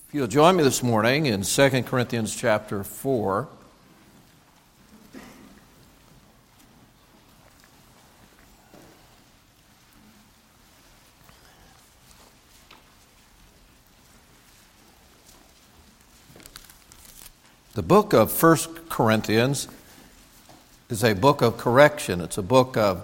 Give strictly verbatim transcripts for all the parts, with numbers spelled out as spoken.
If you'll join me this morning in Second Corinthians chapter four. The book of First Corinthians is a book of correction. It's a book of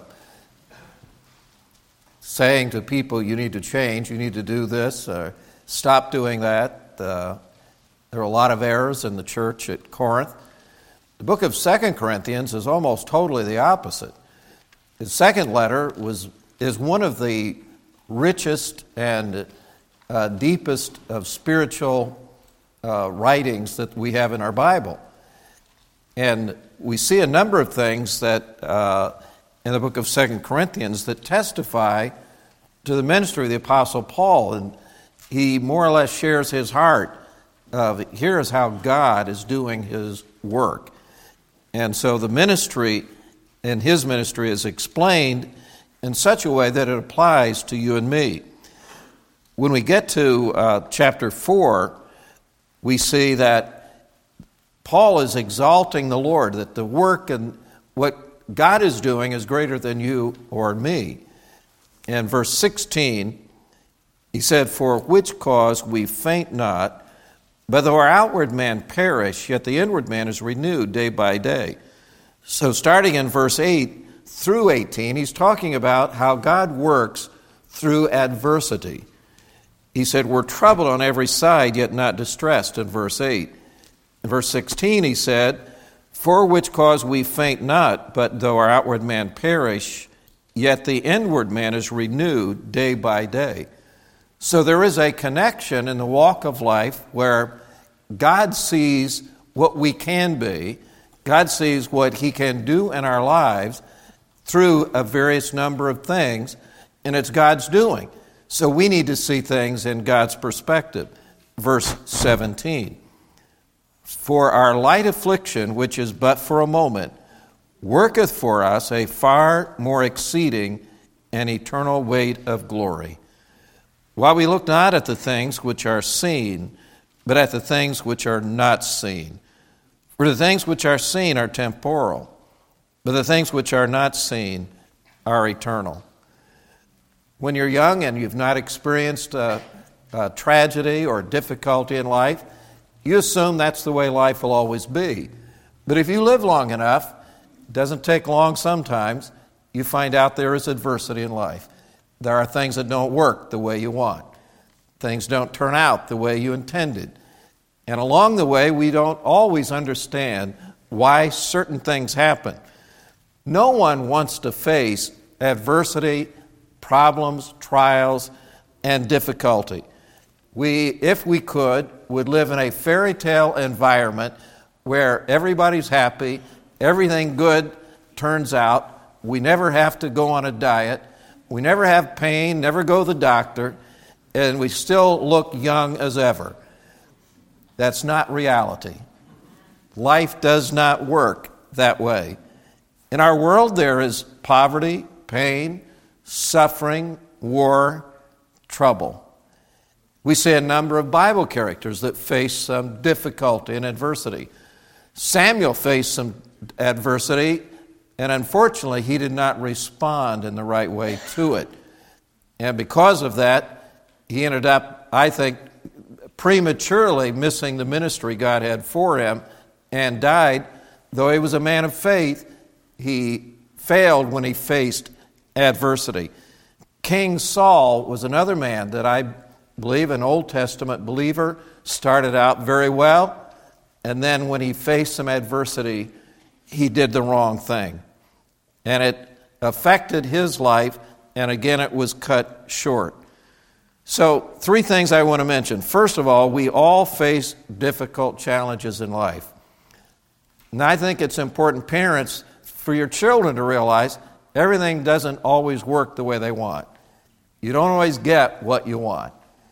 saying to people, you need to change, you need to do this, or stop doing that. Uh, there are a lot of errors in the church at Corinth. The book of Second Corinthians is almost totally the opposite. His second letter was is one of the richest and uh, deepest of spiritual uh, writings that we have in our Bible. And we see a number of things that uh, in the book of Second Corinthians that testify to the ministry of the Apostle Paul. And he more or less shares his heart of here's how God is doing his work. And so the ministry and his ministry is explained in such a way that it applies to you and me. When we get to uh, chapter four, we see that Paul is exalting the Lord, that the work and what God is doing is greater than you or me. In verse sixteen, he said, "For which cause we faint not, but though our outward man perish, yet the inward man is renewed day by day." So starting in verse eight through eighteen, he's talking about how God works through adversity. He said, "We're troubled on every side, yet not distressed," in verse eight. In verse sixteen, he said, "For which cause we faint not, but though our outward man perish, yet the inward man is renewed day by day." So there is a connection in the walk of life where God sees what we can be, God sees what He can do in our lives through a various number of things, and it's God's doing. So we need to see things in God's perspective. Verse seventeen, "For our light affliction, which is but for a moment, worketh for us a far more exceeding and eternal weight of glory. While we look not at the things which are seen, but at the things which are not seen. For the things which are seen are temporal, but the things which are not seen are eternal." When you're young and you've not experienced a, a tragedy or difficulty in life, you assume that's the way life will always be. But if you live long enough, it doesn't take long sometimes, you find out there is adversity in life. There are things that don't work the way you want. Things don't turn out the way you intended. And along the way, we don't always understand why certain things happen. No one wants to face adversity, problems, trials, and difficulty. We, if we could, would live in a fairy tale environment where everybody's happy, everything good turns out, we never have to go on a diet, we never have pain, never go to the doctor, and we still look young as ever. That's not reality. Life does not work that way. In our world, there is poverty, pain, suffering, war, trouble. We see a number of Bible characters that face some difficulty and adversity. Samuel faced some adversity, and unfortunately, he did not respond in the right way to it. And because of that, he ended up, I think, prematurely missing the ministry God had for him and died. Though he was a man of faith, he failed when he faced adversity. King Saul was another man that I believe an Old Testament believer, started out very well, and then when he faced some adversity, he did the wrong thing. And it affected his life, and again, it was cut short. So, three things I want to mention. First of all, we all face difficult challenges in life. And I think it's important, parents, for your children to realize everything doesn't always work the way they want. You don't always get what you want.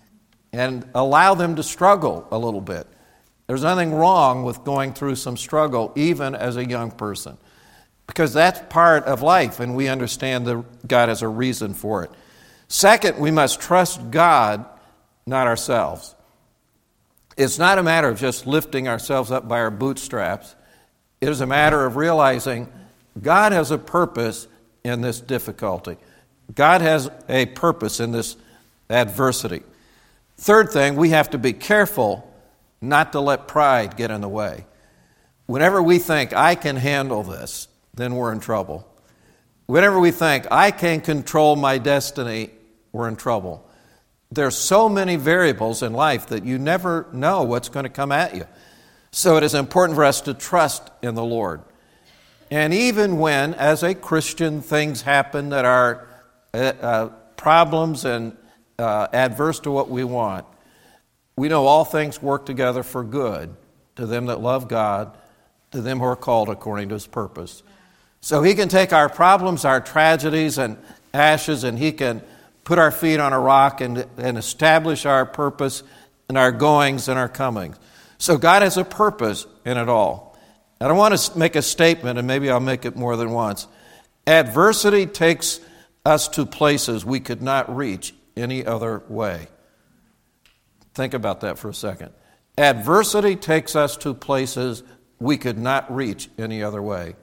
And allow them to struggle a little bit. There's nothing wrong with going through some struggle, even as a young person, because that's part of life, and we understand that God has a reason for it. Second, we must trust God, not ourselves. It's not a matter of just lifting ourselves up by our bootstraps. It is a matter of realizing God has a purpose in this difficulty. God has a purpose in this adversity. Third thing, we have to be careful not to let pride get in the way. Whenever we think, I can handle this, then we're in trouble. Whenever we think, I can control my destiny, we're in trouble. There's so many variables in life that you never know what's going to come at you. So it is important for us to trust in the Lord. And even when, as a Christian, things happen that are uh, uh, problems and uh, adverse to what we want, we know all things work together for good to them that love God, to them who are called according to His purpose. So He can take our problems, our tragedies and ashes, and He can put our feet on a rock and, and establish our purpose and our goings and our comings. So God has a purpose in it all. And I want to make a statement, and maybe I'll make it more than once. Adversity takes us to places we could not reach any other way. Think about that for a second. Adversity takes us to places we could not reach any other way.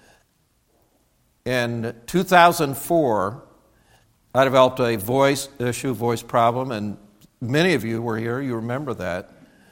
In two thousand four, I developed a voice issue, voice problem, and many of you were here, you remember that.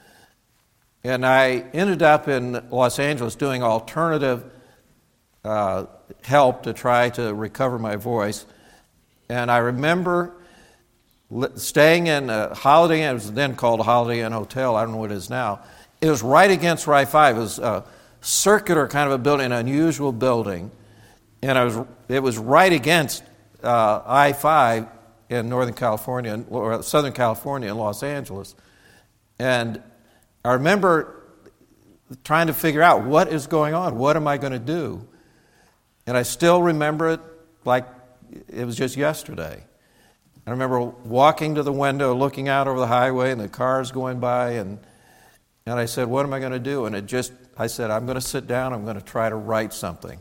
And I ended up in Los Angeles doing alternative uh, help to try to recover my voice. And I remember staying in a Holiday Inn. It was then called a Holiday Inn Hotel. I don't know what it is now. It was right against I five. It was a circular kind of a building, an unusual building. And I was, it was right against uh, I five in Northern California, or Southern California in Los Angeles. And I remember trying to figure out what is going on. What am I going to do? And I still remember it like it was just yesterday. I remember walking to the window, looking out over the highway, and the cars going by, and and I said, what am I going to do? And it just, I said, I'm going to sit down, I'm going to try to write something.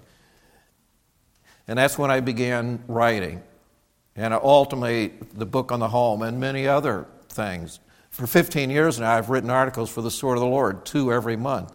And that's when I began writing. And ultimately, the book on the home and many other things. For fifteen years now, I've written articles for the Sword of the Lord, two every month.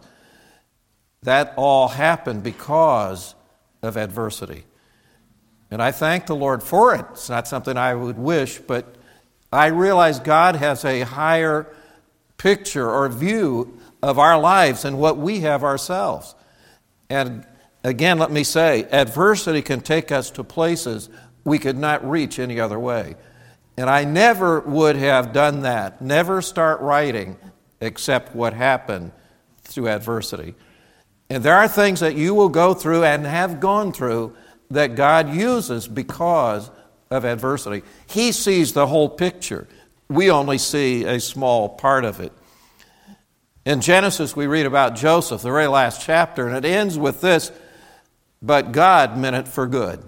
That all happened because of adversity. And I thank the Lord for it. It's not something I would wish, but I realize God has a higher picture or view of our lives than what we have ourselves. And again, let me say, adversity can take us to places we could not reach any other way. And I never would have done that, never start writing except what happened through adversity. And there are things that you will go through and have gone through that God uses because of adversity. He sees the whole picture. We only see a small part of it. In Genesis, we read about Joseph, the very last chapter, and it ends with this, but God meant it for good.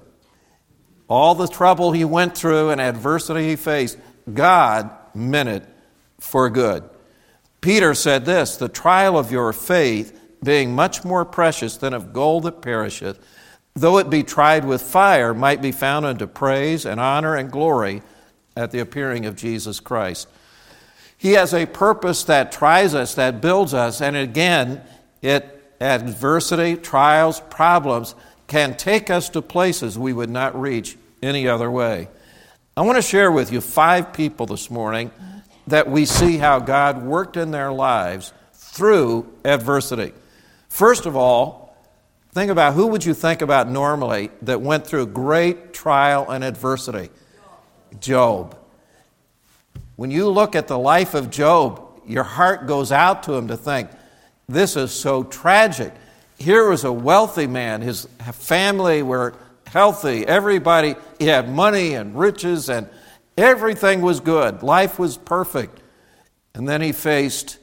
All the trouble he went through and adversity he faced, God meant it for good. Peter said this, the trial of your faith, being much more precious than of gold that perisheth, though it be tried with fire, might be found unto praise and honor and glory at the appearing of Jesus Christ. He has a purpose that tries us, that builds us, and again, it adversity, trials, problems can take us to places we would not reach any other way. I want to share with you five people this morning that we see how God worked in their lives through adversity. First of all, think about who would you think about normally that went through great trial and adversity? Job. When you look at the life of Job, your heart goes out to him to think, this is so tragic. Here was a wealthy man. His family were healthy. Everybody, he had money and riches and everything was good. Life was perfect. And then he faced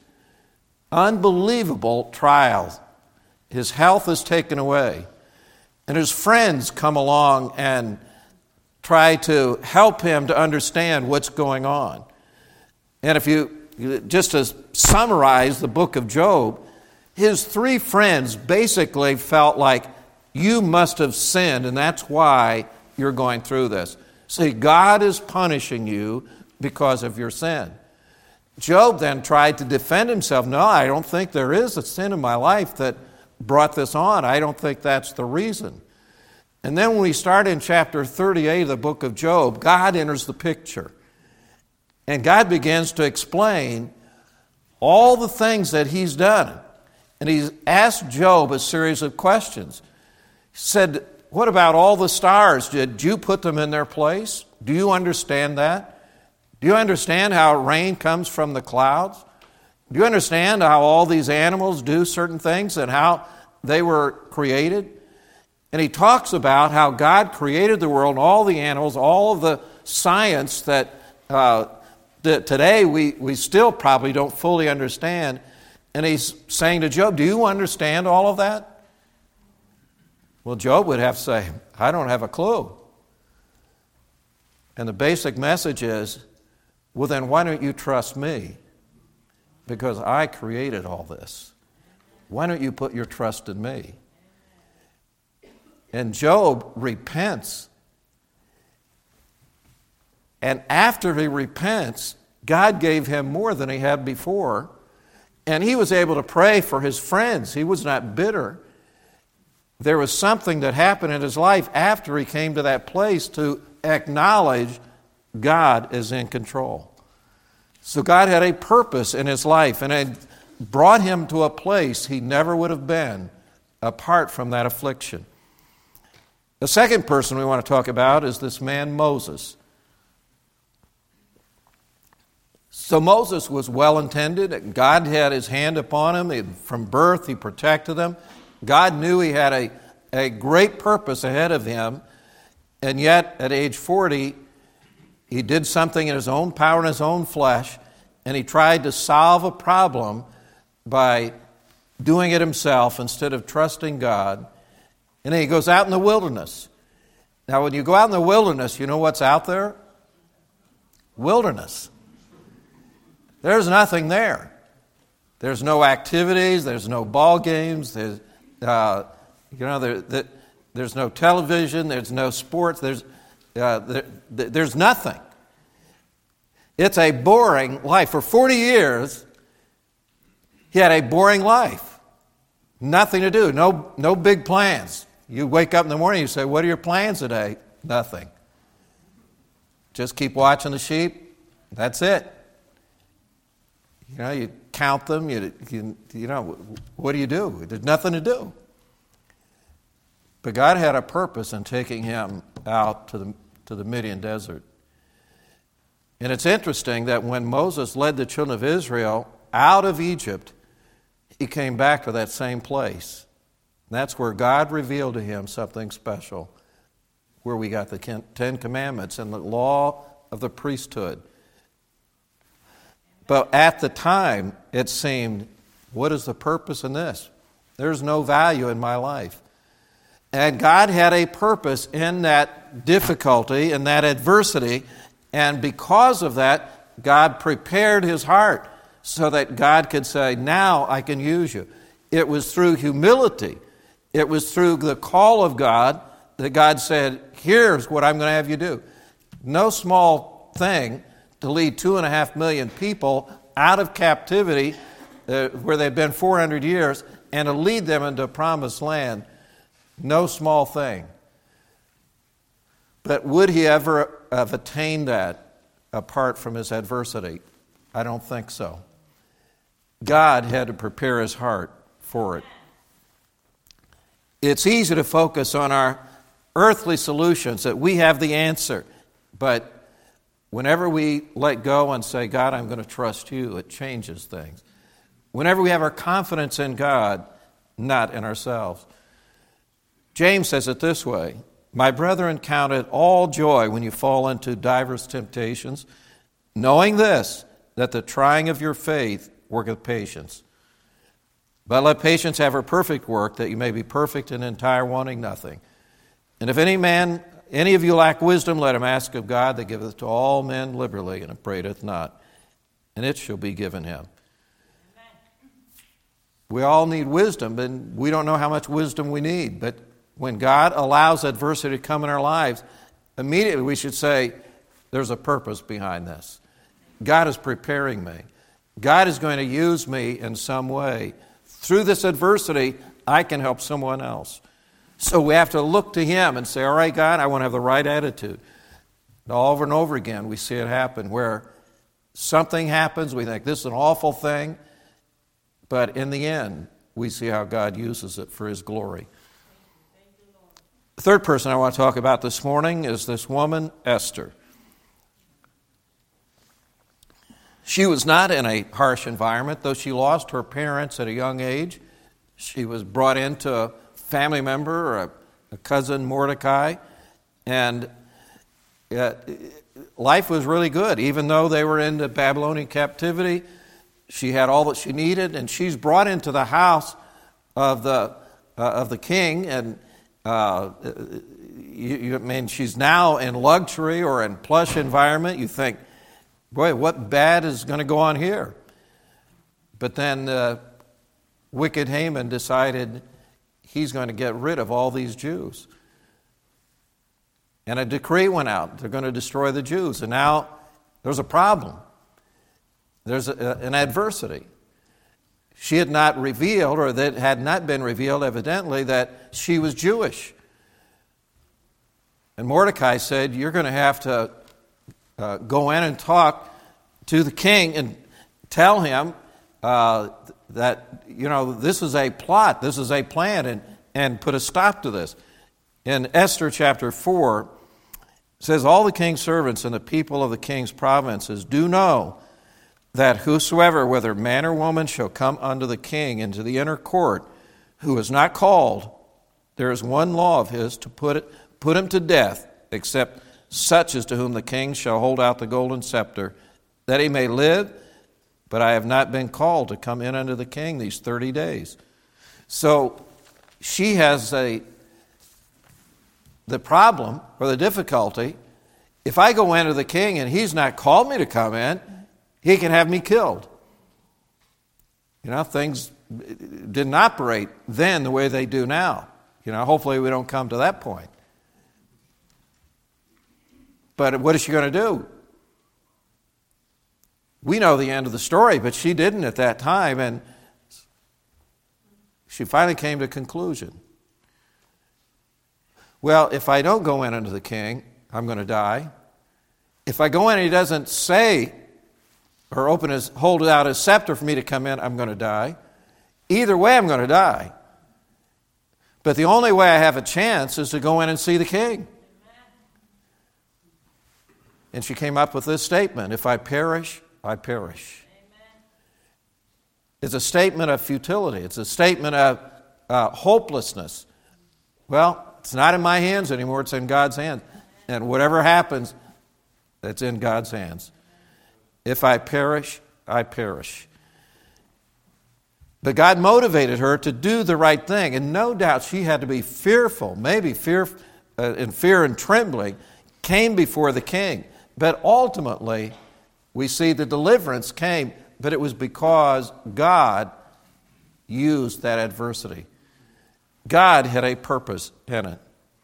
unbelievable trials. His health is taken away. And his friends come along and try to help him to understand what's going on. And if you, just to summarize the book of Job, his three friends basically felt like, you must have sinned, and that's why you're going through this. See, God is punishing you because of your sin. Job then tried to defend himself. No, I don't think there is a sin in my life that brought this on. I don't think that's the reason. And then when we start in chapter thirty-eight of the book of Job, God enters the picture. And God begins to explain all the things that he's done. And he's asked Job a series of questions. He said, what about all the stars? Did you put them in their place? Do you understand that? Do you understand how rain comes from the clouds? Do you understand how all these animals do certain things and how they were created? And he talks about how God created the world and all the animals, all of the science that, uh, that today we, we still probably don't fully understand. And he's saying to Job, do you understand all of that? Well, Job would have to say, I don't have a clue. And the basic message is, well, then why don't you trust me? Because I created all this. Why don't you put your trust in me? And Job repents. And after he repents, God gave him more than he had before. And he was able to pray for his friends. He was not bitter. There was something that happened in his life after he came to that place to acknowledge God is in control. So God had a purpose in his life, and it brought him to a place he never would have been apart from that affliction. The second person we want to talk about is this man Moses. So Moses was well-intended. God had his hand upon him. He, from birth, he protected him. God knew he had a, a great purpose ahead of him, and yet at age forty, he did something in his own power and his own flesh, and he tried to solve a problem by doing it himself instead of trusting God. And then he goes out in the wilderness. Now, when you go out in the wilderness, you know what's out there? Wilderness. There's nothing there. There's no activities. There's no ball games. There's, uh, you know, there, there, there's no television. There's no sports. There's Uh, there, there's nothing. It's a boring life. For forty years, he had a boring life. Nothing to do. No, no big plans. You wake up in the morning, you say, what are your plans today? Nothing. Just keep watching the sheep. That's it. You know, you count them. You, you, you know, what do you do? There's nothing to do. But God had a purpose in taking him out to the, to the Midian desert. And it's interesting that when Moses led the children of Israel out of Egypt, he came back to that same place. And that's where God revealed to him something special, where we got the Ten Commandments and the law of the priesthood. But at the time, it seemed, what is the purpose in this? There's no value in my life. And God had a purpose in that difficulty, in that adversity, and because of that, God prepared his heart so that God could say, now I can use you. It was through humility, it was through the call of God that God said, here's what I'm going to have you do. No small thing to lead two and a half million people out of captivity uh, where they've been four hundred years and to lead them into a promised land. No small thing. But would he ever have attained that apart from his adversity? I don't think so. God had to prepare his heart for it. It's easy to focus on our earthly solutions, that we have the answer. But whenever we let go and say, God, I'm going to trust you, it changes things. Whenever we have our confidence in God, not in ourselves. James says it this way, my brethren, count it all joy when you fall into diverse temptations, knowing this, that the trying of your faith worketh patience. But let patience have her perfect work, that you may be perfect and entire, wanting nothing. And if any man, any of you lack wisdom, let him ask of God, that giveth to all men liberally, and upbraideth not, and it shall be given him. Amen. We all need wisdom, and we don't know how much wisdom we need, but when God allows adversity to come in our lives, immediately we should say, there's a purpose behind this. God is preparing me. God is going to use me in some way. Through this adversity, I can help someone else. So we have to look to Him and say, all right, God, I want to have the right attitude. And over and over again, we see it happen where something happens, we think this is an awful thing, but in the end, we see how God uses it for His glory. The third person I want to talk about this morning is this woman, Esther. She was not in a harsh environment, though she lost her parents at a young age. She was brought into a family member, a, a cousin, Mordecai, and uh, life was really good. Even though they were in the Babylonian captivity, she had all that she needed, and she's brought into the house of the uh, of the king, and uh, you, you, I mean, she's now in luxury or in plush environment. You think, boy, what bad is going to go on here? But then uh, wicked Haman decided he's going to get rid of all these Jews. And a decree went out. They're going to destroy the Jews. And now there's a problem. There's a, an adversity. She had not revealed, or that had not been revealed evidently, that she was Jewish. And Mordecai said, you're going to have to uh, go in and talk to the king and tell him uh, that, you know, this is a plot, this is a plan, and, and put a stop to this. In Esther chapter four, it says, all the king's servants and the people of the king's provinces do know that whosoever, whether man or woman, shall come unto the king into the inner court, who is not called, there is one law of his to put it, put him to death, except such as to whom the king shall hold out the golden scepter, that he may live. But I have not been called to come in unto the king these thirty days. So she has a the problem or the difficulty. If I go into the king and he's not called me to come in, he can have me killed. You know, things didn't operate then the way they do now. You know, hopefully we don't come to that point. But what is she going to do? We know the end of the story, but she didn't at that time, and she finally came to a conclusion. Well, if I don't go in unto the king, I'm going to die. If I go in and he doesn't say or open his, hold out his scepter for me to come in, I'm going to die. Either way, I'm going to die. But the only way I have a chance is to go in and see the king. And she came up with this statement, if I perish, I perish. Amen. It's a statement of futility. It's a statement of uh, hopelessness. Well, it's not in my hands anymore. It's in God's hands. And whatever happens, it's in God's hands. If I perish, I perish. But God motivated her to do the right thing. And no doubt she had to be fearful, maybe fear, uh, in fear and trembling, came before the king. But ultimately, we see the deliverance came, but it was because God used that adversity. God had a purpose in it.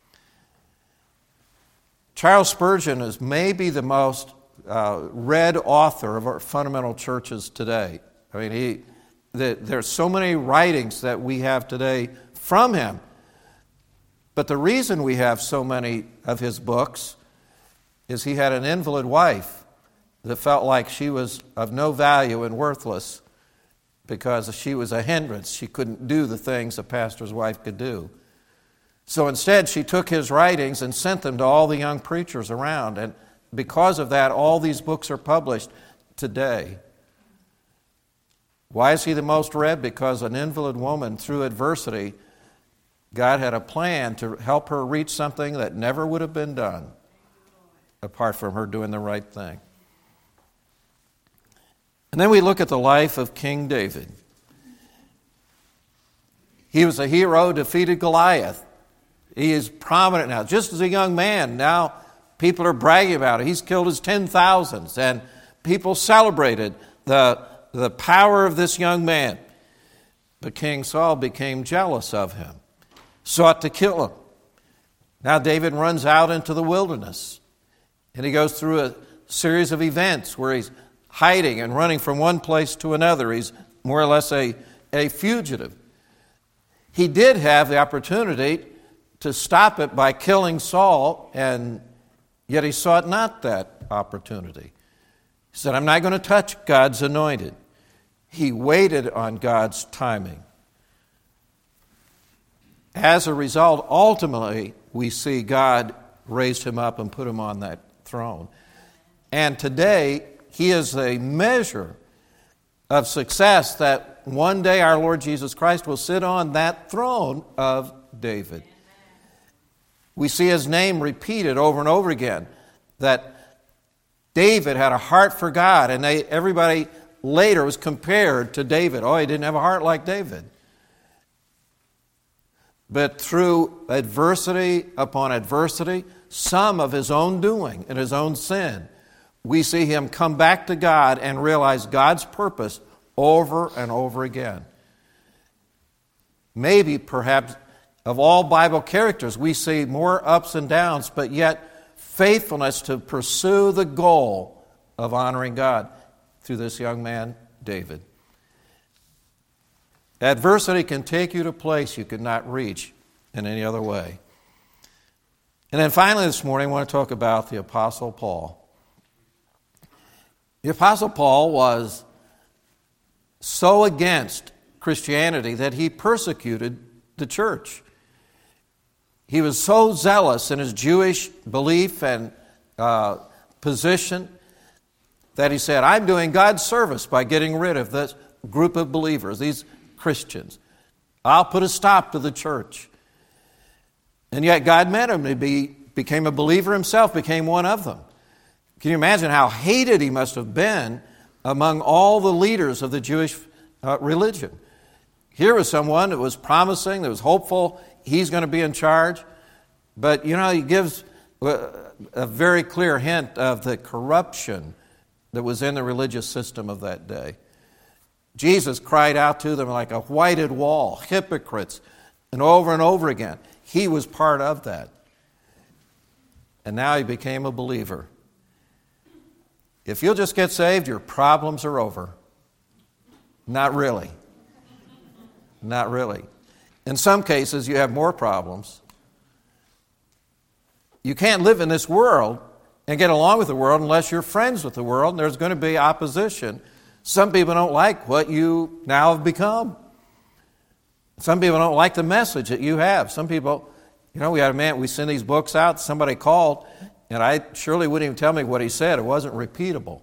Charles Spurgeon is maybe the most uh, read author of our fundamental churches today. I mean, he the, there's so many writings that we have today from him. But the reason we have so many of his books is he had an invalid wife that felt like she was of no value and worthless because she was a hindrance. She couldn't do the things a pastor's wife could do. So instead, she took his writings and sent them to all the young preachers around. And because of that, all these books are published today. Why is he the most read? Because an invalid woman, through adversity, God had a plan to help her reach something that never would have been done apart from her doing the right thing. And then we look at the life of King David. He was a hero, defeated Goliath. He is prominent now. Just as a young man, now people are bragging about it. He's killed his ten thousands, and people celebrated the, the power of this young man. But King Saul became jealous of him, sought to kill him. Now David runs out into the wilderness, and he goes through a series of events where he's hiding and running from one place to another. He's more or less a, a fugitive. He did have the opportunity to stop it by killing Saul, and yet he sought not that opportunity. He said, I'm not going to touch God's anointed. He waited on God's timing. As a result, ultimately, we see God raised him up and put him on that throne. And today, he is a measure of success that one day our Lord Jesus Christ will sit on that throne of David. We see his name repeated over and over again, that David had a heart for God, and they, everybody later was compared to David. Oh, he didn't have a heart like David. But through adversity upon adversity, some of his own doing and his own sin, we see him come back to God and realize God's purpose over and over again. Maybe, perhaps, of all Bible characters, we see more ups and downs, but yet faithfulness to pursue the goal of honoring God through this young man, David. Adversity can take you to a place you could not reach in any other way. And then finally this morning, I want to talk about the Apostle Paul. The Apostle Paul was so against Christianity that he persecuted the church. He was so zealous in his Jewish belief and uh, position that he said, I'm doing God's service by getting rid of this group of believers, these Christians. I'll put a stop to the church. And yet God met him. He be, became a believer himself, became one of them. Can you imagine how hated he must have been among all the leaders of the Jewish uh, religion? Here was someone that was promising, that was hopeful, he's going to be in charge. But, you know, he gives a very clear hint of the corruption that was in the religious system of that day. Jesus cried out to them like a whited wall, hypocrites, and over and over again. He was part of that. And now he became a believer. If you'll just get saved, your problems are over. Not really. Not really. In some cases, you have more problems. You can't live in this world and get along with the world unless you're friends with the world, and there's going to be opposition. Some people don't like what you now have become. Some people don't like the message that you have. Some people, you know, we had a man, we send these books out, somebody called, and I surely wouldn't even tell me what he said. It wasn't repeatable.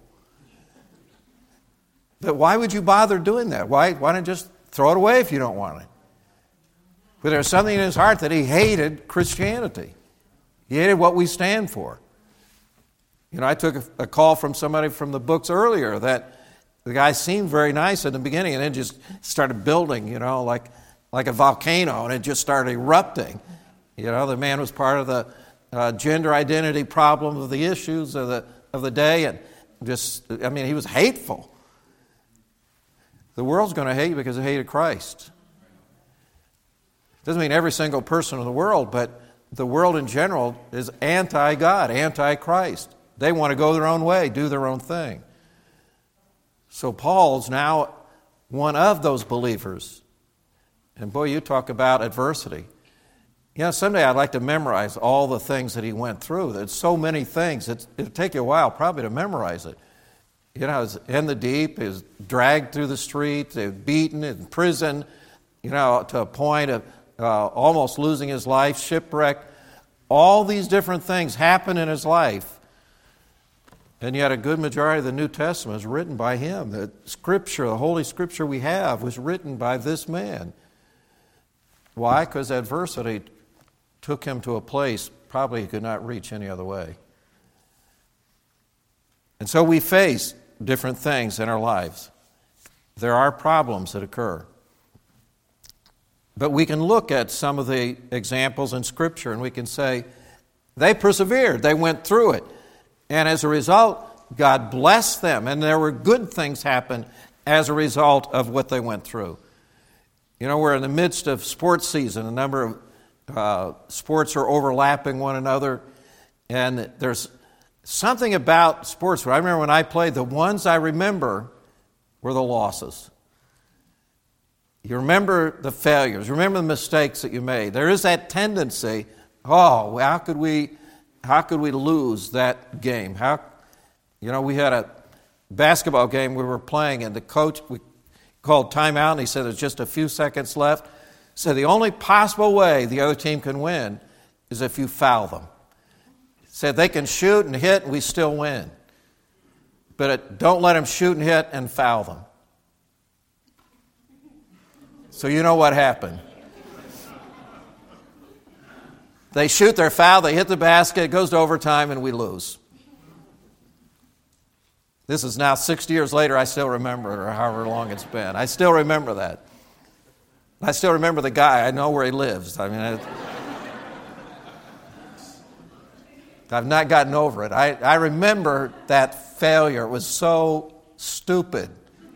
But why would you bother doing that? Why, why don't you just throw it away if you don't want it? But there was something in his heart that he hated Christianity. He hated what we stand for. You know, I took a, a call from somebody from the books earlier that the guy seemed very nice in the beginning and then just started building, you know, like, like a volcano, and it just started erupting. You know, the man was part of the uh, gender identity problem of the issues of the of the day, and just, I mean, he was hateful. The world's going to hate you because they hated Christ. Doesn't mean every single person in the world, but the world in general is anti-God, anti-Christ. They want to go their own way, do their own thing. So Paul's now one of those believers. And boy, you talk about adversity. You know, someday I'd like to memorize all the things that he went through. There's so many things. It's, it'll take you a while probably to memorize it. You know, he's in the deep, he's dragged through the streets, he's beaten, in prison, you know, to a point of uh, almost losing his life, shipwrecked. All these different things happen in his life. And yet a good majority of the New Testament is written by him. The Scripture, the Holy Scripture we have, was written by this man. Why? Because adversity took him to a place probably he could not reach any other way. And so we face different things in our lives. There are problems that occur. But we can look at some of the examples in Scripture and we can say, they persevered, they went through it. And as a result, God blessed them, and there were good things happen as a result of what they went through. You know, we're in the midst of sports season. A number of uh, sports are overlapping one another, and there's Something about sports, I remember when I played, the ones I remember were the losses. You remember the failures, remember the mistakes that you made. There is that tendency, oh, how could we, how could we lose that game? How, you know, we had a basketball game we were playing, and the coach, we called timeout, and he said there's just a few seconds left. He said the only possible way the other team can win is if you foul them. He said they can shoot and hit, and we still win. But it, don't let them shoot and hit and foul them. So you know what happened. They shoot their foul, they hit the basket, it goes to overtime, and we lose. This is now sixty years later, I still remember it, or however long it's been. I still remember that. I still remember the guy. I know where he lives. I mean, I, I've not gotten over it. I, I remember that failure. It was so stupid.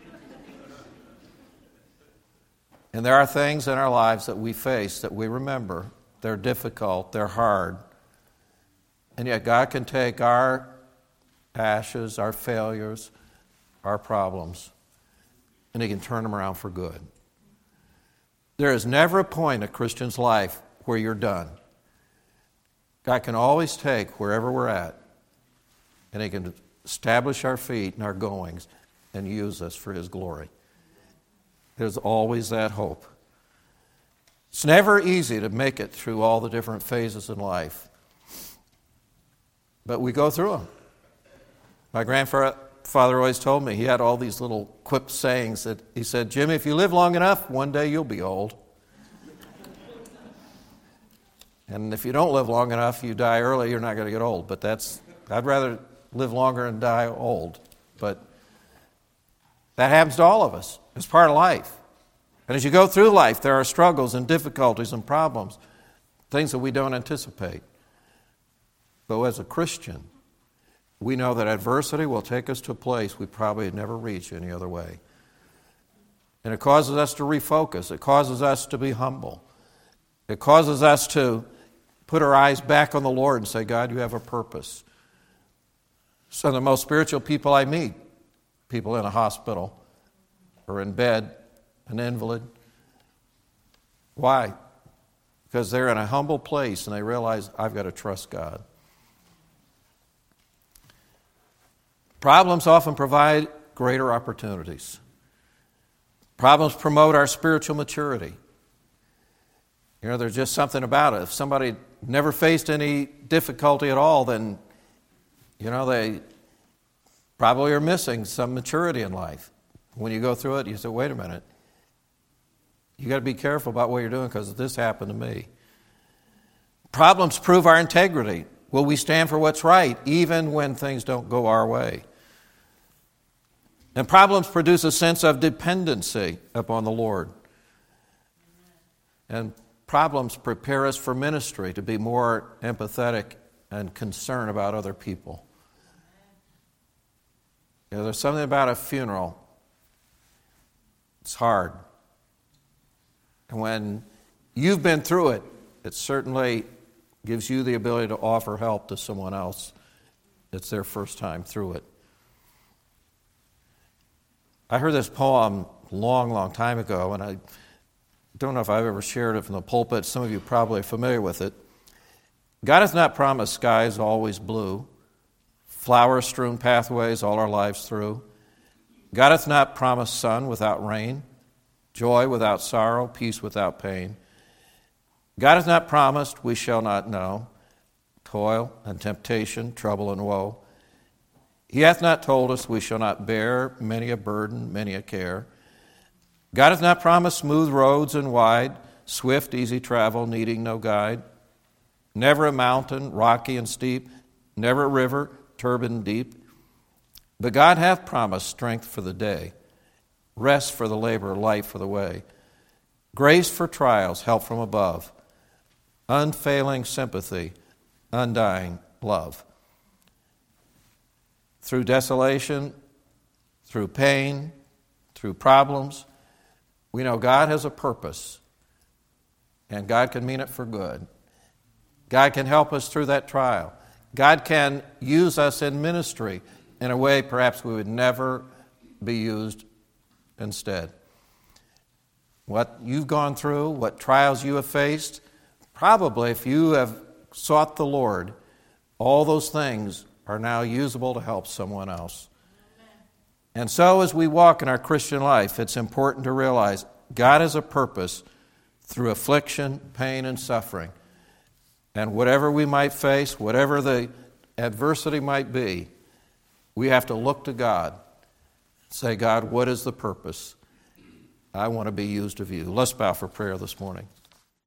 And there are things in our lives that we face that we remember. They're difficult. They're hard. And yet God can take our ashes, our failures, our problems, and He can turn them around for good. There is never a point in a Christian's life where you're done. God can always take wherever we're at, and He can establish our feet and our goings and use us for His glory. There's always that hope. It's never easy to make it through all the different phases in life, but we go through them. My grandfather always told me, he had all these little quip sayings that he said, Jimmy, if you live long enough, one day you'll be old. And if you don't live long enough, you die early, you're not going to get old. But that's, I'd rather live longer and die old. But that happens to all of us. It's part of life. And as you go through life, there are struggles and difficulties and problems, things that we don't anticipate. But as a Christian, we know that adversity will take us to a place we probably had never reached any other way. And it causes us to refocus. It causes us to be humble. It causes us to put our eyes back on the Lord and say, God, you have a purpose. Some of the most spiritual people I meet, people in a hospital or in bed, an invalid. Why? Because they're in a humble place and they realize, I've got to trust God. Problems often provide greater opportunities. Problems promote our spiritual maturity. You know, there's just something about it. If somebody never faced any difficulty at all, then, you know, they probably are missing some maturity in life. When you go through it, you say, wait a minute. You got to be careful about what you're doing because this happened to me. Problems prove our integrity. Will we stand for what's right even when things don't go our way? And problems produce a sense of dependency upon the Lord. And problems prepare us for ministry, to be more empathetic and concerned about other people. You know, there's something about a funeral. It's hard. And when you've been through it, it certainly gives you the ability to offer help to someone else. It's their first time through it. I heard this poem a long, long time ago, and I don't know if I've ever shared it from the pulpit. Some of you probably are familiar with it. God has not promised skies always blue, flower-strewn pathways all our lives through. God hath not promised sun without rain, joy without sorrow, peace without pain. God hath not promised we shall not know toil and temptation, trouble and woe. He hath not told us we shall not bear many a burden, many a care. God hath not promised smooth roads and wide, swift, easy travel, needing no guide. Never a mountain, rocky and steep, never a river, turbid and deep. But God hath promised strength for the day, rest for the labor, life for the way, grace for trials, help from above, unfailing sympathy, undying love. Through desolation, through pain, through problems, we know God has a purpose, and God can mean it for good. God can help us through that trial. God can use us in ministry in a way perhaps we would never be used instead. What you've gone through, what trials you have faced, probably if you have sought the Lord, all those things are now usable to help someone else. And so as we walk in our Christian life, it's important to realize God has a purpose through affliction, pain, and suffering. And whatever we might face, whatever the adversity might be, we have to look to God. Say, God, what is the purpose? I want to be used of you. Let's bow for prayer this morning.